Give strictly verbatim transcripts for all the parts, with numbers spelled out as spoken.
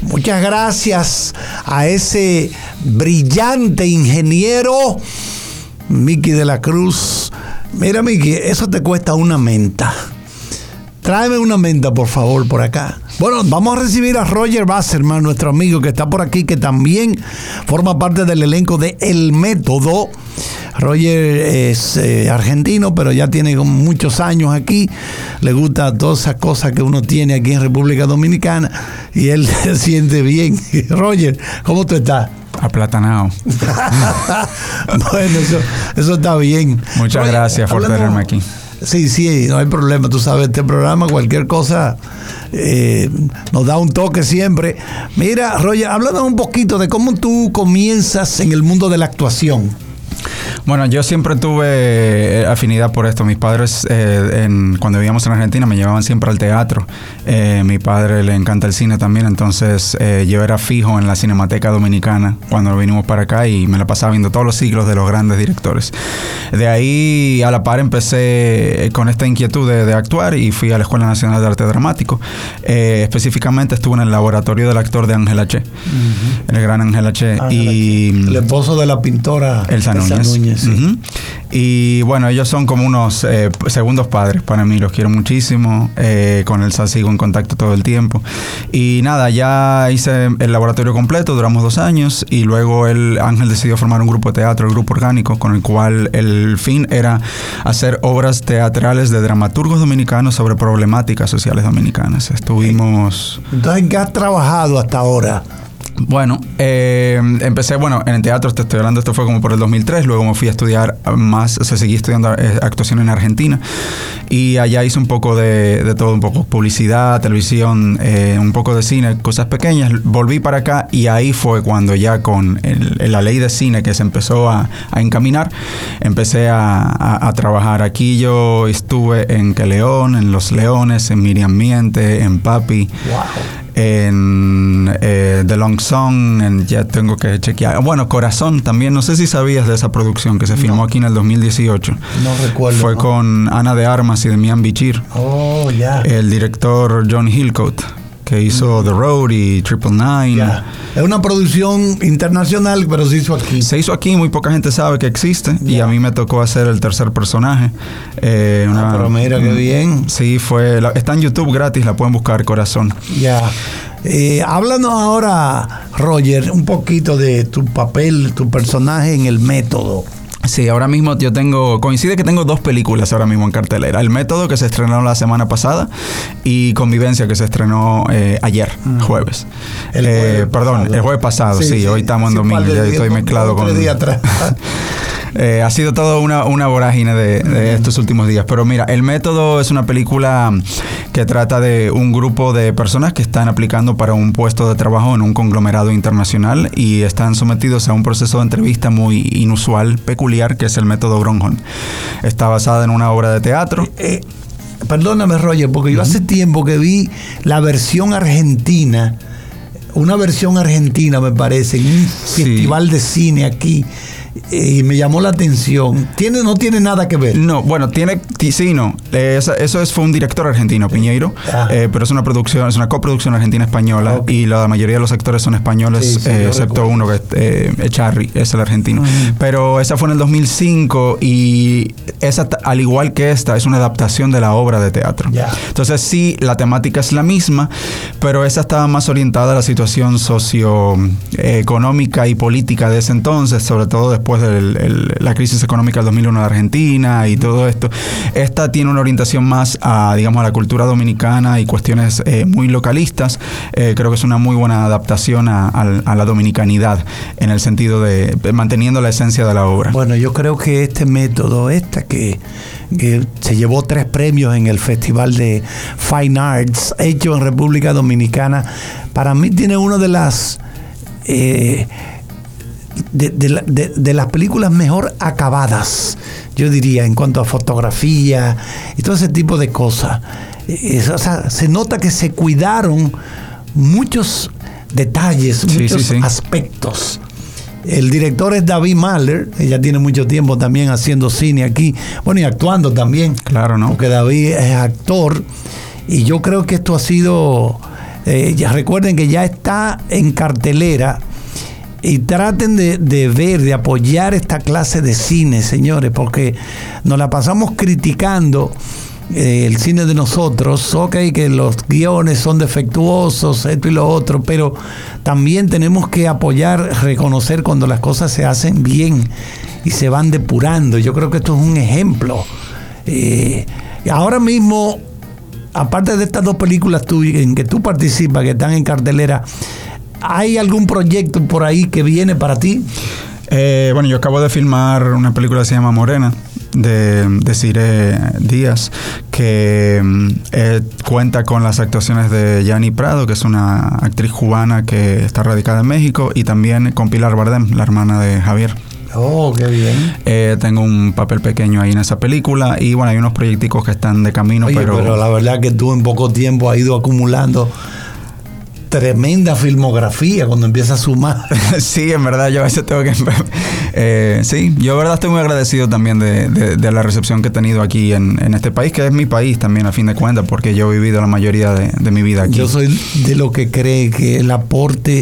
Muchas gracias a ese brillante ingeniero, Mickey de la Cruz. Mira, Mickey, eso te cuesta una menta. Tráeme una menta, por favor, por acá. Bueno, vamos a recibir a Roger Wasserman, nuestro amigo que está por aquí, que también forma parte del elenco de El Método. Roger es eh, argentino, pero ya tiene muchos años aquí. Le gusta todas esas cosas que uno tiene aquí en República Dominicana y él se siente bien. Roger, ¿cómo tú estás? Aplatanado. Bueno, eso, eso está bien. Muchas Roger, gracias por tenerme aquí. Sí, sí, no hay problema. Tú sabes, este programa, cualquier cosa, eh, nos da un toque siempre. Mira, Roger, háblanos un poquito de cómo tú comienzas en el mundo de la actuación. Bueno, yo siempre tuve afinidad por esto. Mis padres, eh, en, cuando vivíamos en Argentina, me llevaban siempre al teatro. Eh, mi padre le encanta el cine también, entonces eh, yo era fijo en la Cinemateca Dominicana cuando vinimos para acá y me la pasaba viendo todos los ciclos de los grandes directores. De ahí, a la par, empecé con esta inquietud de, de actuar y fui a la Escuela Nacional de Arte Dramático. Eh, específicamente estuve en el laboratorio del actor de Ángel H. Uh-huh. El gran Ángel H. Ángel y H. El esposo de la pintora Elsa Núñez. Núñez. Sí. Uh-huh. Y bueno, ellos son como unos eh, segundos padres para mí, los quiero muchísimo. Eh, con Elsa sigo en contacto todo el tiempo. Y nada, ya hice el laboratorio completo, duramos dos años y luego el Ángel decidió formar un grupo de teatro, el Grupo Orgánico, con el cual el fin era hacer obras teatrales de dramaturgos dominicanos sobre problemáticas sociales dominicanas. Estuvimos... Entonces, ¿en qué has trabajado hasta ahora? Bueno, eh, empecé, bueno, en el teatro, te estoy hablando, esto fue como por el dos mil tres, luego me fui a estudiar más, o sea, seguí estudiando eh, actuación en Argentina y allá hice un poco de, de todo, un poco publicidad, televisión, eh, un poco de cine, cosas pequeñas. Volví para acá y ahí fue cuando ya con el, la ley de cine que se empezó a, a encaminar, empecé a, a, a trabajar. Aquí yo estuve en Que León, en Los Leones, en Miriam Miente, en Papi. Wow. En eh, The Long Song, en, ya tengo que chequear. Bueno, Corazón también, no sé si sabías de esa producción que se filmó no. aquí en el dos mil dieciocho. No recuerdo. Fue no. con Ana de Armas y Demián Bichir. Oh, ya. Yeah. El director John Hillcoat, que hizo The Road y Triple Nine. Yeah. Es una producción internacional, pero se hizo aquí. Se hizo aquí, muy poca gente sabe que existe. Yeah. Y a mí me tocó hacer el tercer personaje. Eh, ah, una, pero mira qué bien. Sí, fue. La, está en YouTube gratis, la pueden buscar, Corazón. Ya. Yeah. Eh, háblanos ahora, Roger, un poquito de tu papel, tu personaje en El Método. Sí, ahora mismo yo tengo, coincide que tengo dos películas ahora mismo en cartelera. El Método, que se estrenó la semana pasada, y Convivencia, que se estrenó eh, ayer, uh-huh. jueves. El eh, jueves perdón, pasado. el jueves pasado, sí, sí, sí hoy estamos en sí, domingo, ya estoy mezclado con... Días atrás. Eh, ha sido toda una, una vorágine de, de estos últimos días. Pero mira, El Método es una película que trata de un grupo de personas que están aplicando para un puesto de trabajo en un conglomerado internacional y están sometidos a un proceso de entrevista muy inusual, peculiar, que es el método Gronholm. Está basada en una obra de teatro. Eh, eh, perdóname, Roger, porque yo uh-huh. hace tiempo que vi la versión argentina, una versión argentina me parece, en un sí. festival de cine aquí. Y me llamó la atención. ¿Tiene, no tiene nada que ver? No, bueno, tiene, sí, no. Eh, eso, eso es, fue un director argentino, Piñeiro, ah. eh, pero es una producción, es una coproducción argentina-española okay. y la mayoría de los actores son españoles, sí, sí, eh, excepto recuerdo. uno que es eh, Echarri, es el argentino. Uh-huh. Pero esa fue en el dos mil cinco y esa, al igual que esta, es una adaptación de la obra de teatro. Yeah. Entonces sí, la temática es la misma, pero esa estaba más orientada a la situación socioeconómica y política de ese entonces, sobre todo después después de la crisis económica del dos mil uno de Argentina y todo esto. Esta tiene una orientación más a, digamos, a la cultura dominicana y cuestiones eh, muy localistas. Eh, creo que es una muy buena adaptación a, a, a la dominicanidad en el sentido de, de manteniendo la esencia de la obra. Bueno, yo creo que este método, esta que, que se llevó tres premios en el Festival de Fine Arts hecho en República Dominicana, para mí tiene una de las eh, de, de, de, de las películas mejor acabadas, yo diría, en cuanto a fotografía y todo ese tipo de cosas. Es, o sea, se nota que se cuidaron muchos detalles, sí, muchos sí, sí. aspectos. El director es David Mahler, ella tiene mucho tiempo también haciendo cine aquí, bueno, y actuando también. Claro, ¿no? Porque David es actor, y yo creo que esto ha sido Eh, ya recuerden que ya está en cartelera y traten de, de ver, de apoyar esta clase de cine, señores, porque nos la pasamos criticando eh, el cine de nosotros, ok, que los guiones son defectuosos, esto y lo otro, pero también tenemos que apoyar, reconocer cuando las cosas se hacen bien y se van depurando. Yo creo que esto es un ejemplo. Eh, ahora mismo, aparte de estas dos películas tú, en que tú participas, que están en cartelera, ¿hay algún proyecto por ahí que viene para ti? Eh, bueno, yo acabo de filmar una película que se llama Morena, de, de Cire Díaz, que eh, cuenta con las actuaciones de Yani Prado, que es una actriz cubana que está radicada en México, y también con Pilar Bardem, la hermana de Javier. Oh, qué bien. Eh, tengo un papel pequeño ahí en esa película y bueno, hay unos proyecticos que están de camino. Oye, pero... pero la verdad que tú en poco tiempo has ido acumulando tremenda filmografía cuando empiezas a sumar. Sí, en verdad yo a veces tengo que... Eh, sí, yo de verdad estoy muy agradecido también de, de, de la recepción que he tenido aquí en, en este país, que es mi país también a fin de cuentas, porque yo he vivido la mayoría de, de mi vida aquí. Yo soy de lo que cree que el aporte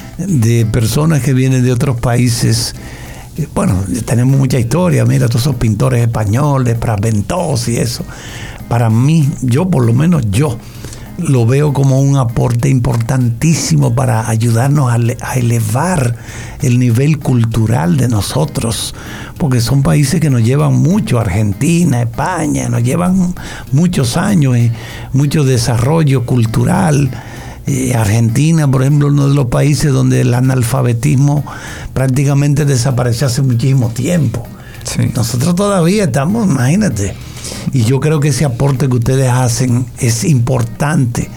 de personas que vienen de otros países, bueno, tenemos mucha historia, mira, todos esos pintores españoles, Prat Ventos y eso. Para mí, yo por lo menos yo, lo veo como un aporte importantísimo para ayudarnos a, le, a elevar el nivel cultural de nosotros, porque son países que nos llevan mucho, Argentina, España, nos llevan muchos años y mucho desarrollo cultural. Eh, Argentina, por ejemplo, uno de los países donde el analfabetismo prácticamente desapareció hace muchísimo tiempo. Sí. Nosotros todavía estamos, imagínate. Y yo creo que ese aporte que ustedes hacen es importante.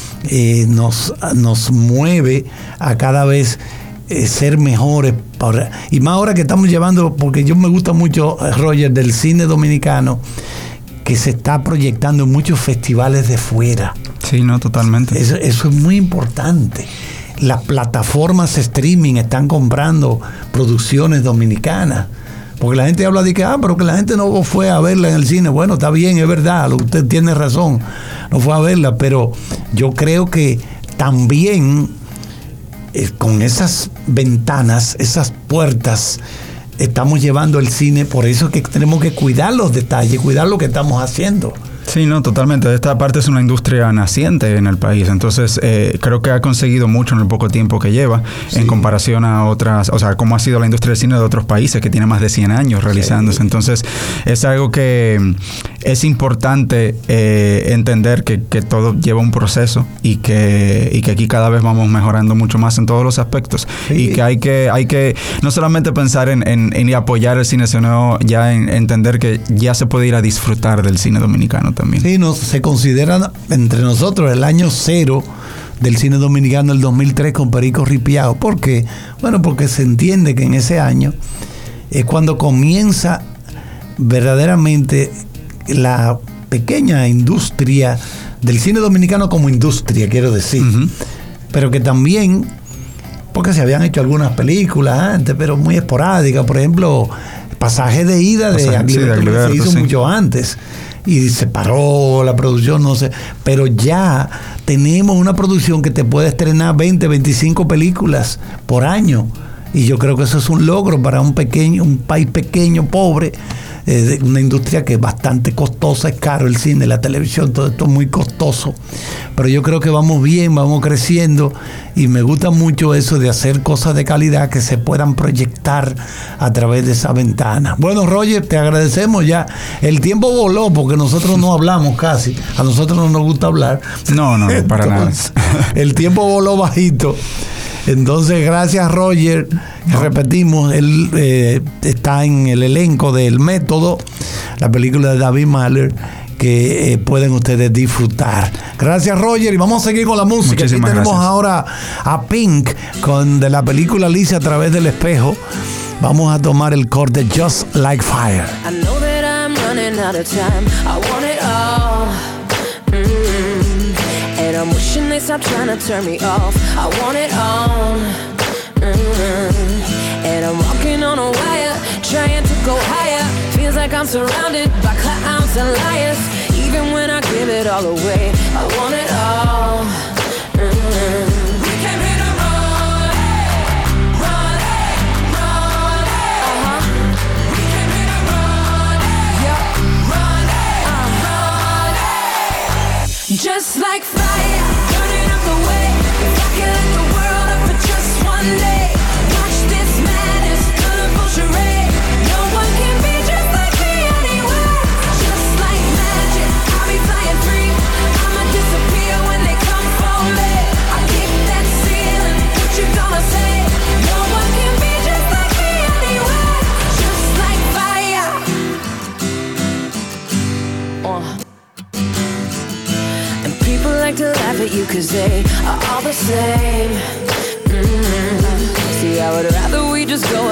Eh, nos, nos mueve a cada vez eh, ser mejores. Para, y más ahora que estamos llevando, porque yo me gusta mucho, Roger, del cine dominicano, que se está proyectando en muchos festivales de fuera. Sí, no, totalmente. Eso, eso es muy importante. Las plataformas streaming están comprando producciones dominicanas. Porque la gente habla de que, ah, pero que la gente no fue a verla en el cine. Bueno, está bien, es verdad, usted tiene razón, no fue a verla, pero yo creo que también eh, con esas ventanas, esas puertas, estamos llevando el cine, por eso es que tenemos que cuidar los detalles, cuidar lo que estamos haciendo. Sí, no, totalmente. Esta parte es una industria naciente en el país, entonces eh, creo que ha conseguido mucho en el poco tiempo que lleva, sí, en comparación a otras, o sea, cómo ha sido la industria del cine de otros países que tiene más de cien años realizándose. Sí. Entonces es algo que es importante eh, entender que, que todo lleva un proceso y que, y que aquí cada vez vamos mejorando mucho más en todos los aspectos. Sí. Y que hay que hay que no solamente pensar en, en, en apoyar el cine, sino ya en entender que ya se puede ir a disfrutar del cine dominicano también. Sí, no, se considera entre nosotros el año cero del cine dominicano, el dos mil tres con Perico Ripiao. ¿Por qué? Bueno, porque se entiende que en ese año es cuando comienza verdaderamente la pequeña industria del cine dominicano como industria, quiero decir. Uh-huh. Pero que también, porque se habían hecho algunas películas antes, pero muy esporádicas. Por ejemplo, Pasaje de Ida de Pasaje, Agliberto, sí, que se hizo sí. mucho antes. Y se paró la producción, no sé. Pero ya tenemos una producción que te puede estrenar veinte, veinticinco películas por año. Y yo creo que eso es un logro para un pequeño, un país pequeño, pobre, eh, una industria que es bastante costosa, es caro el cine, la televisión, todo esto es muy costoso. Pero yo creo que vamos bien, vamos creciendo y me gusta mucho eso de hacer cosas de calidad que se puedan proyectar a través de esa ventana. Bueno, Roger, te agradecemos ya. El tiempo voló porque nosotros no hablamos casi. A nosotros no nos gusta hablar. No, no, no para Entonces, nada. El tiempo voló bajito. Entonces, gracias, Roger. No. Repetimos, él eh, está en el elenco de El Método, la película de David Mahler, que eh, pueden ustedes disfrutar. Gracias, Roger, y vamos a seguir con la música. Muchísimas Aquí tenemos gracias. ahora a Pink con de la película Alicia a través del espejo. Vamos a tomar el corte Just Like Fire. I know that I'm running out of time. I want it all. Mm-hmm. And I'm wishing they stop trying to turn me off. I want it all. Mm-hmm. And I'm walking on a wire, trying to go higher. Feels like I'm surrounded by clowns and liars. Even when I give it all away, I want it all. Mm-hmm.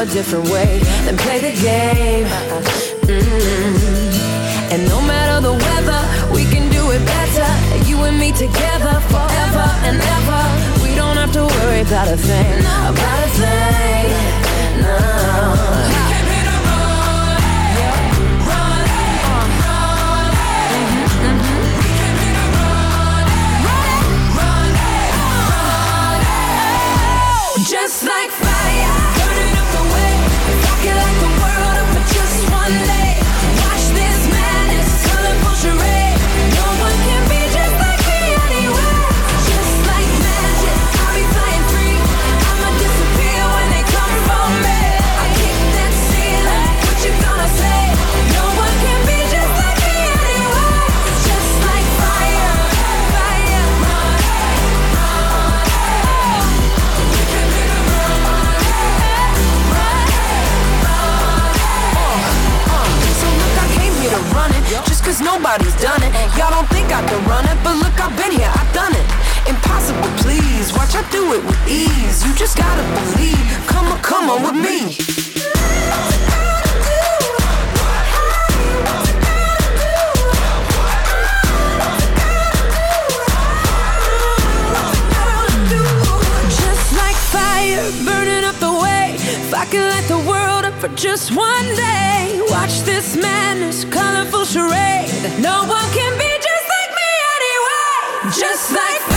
a different way, then play the game. Mm-hmm. And no matter the weather, we can do it better. You and me together forever and ever. We don't have to worry about a thing, about a thing. No. Just like fire, burning up the way, rocket like the world up for just one day. Watch this madness, colorful charade. No one can be just like me anyway. Just like magic, I'll be flying free. I'ma disappear when they come for me. I kick that ceiling, what you gonna say? No one can be just like me anyway. Just like fire, fire, run, run, to run it, just cause nobody's done it. Y'all don't think I can run it, but look, I've been here, I've done it. Impossible, please, watch I do it with ease. You just gotta believe, come on, come on with me. Just like fire, burning up the way. If I could light the world up for just one day, watch this madness, colorful charade. No one can be just like me anyway. Just like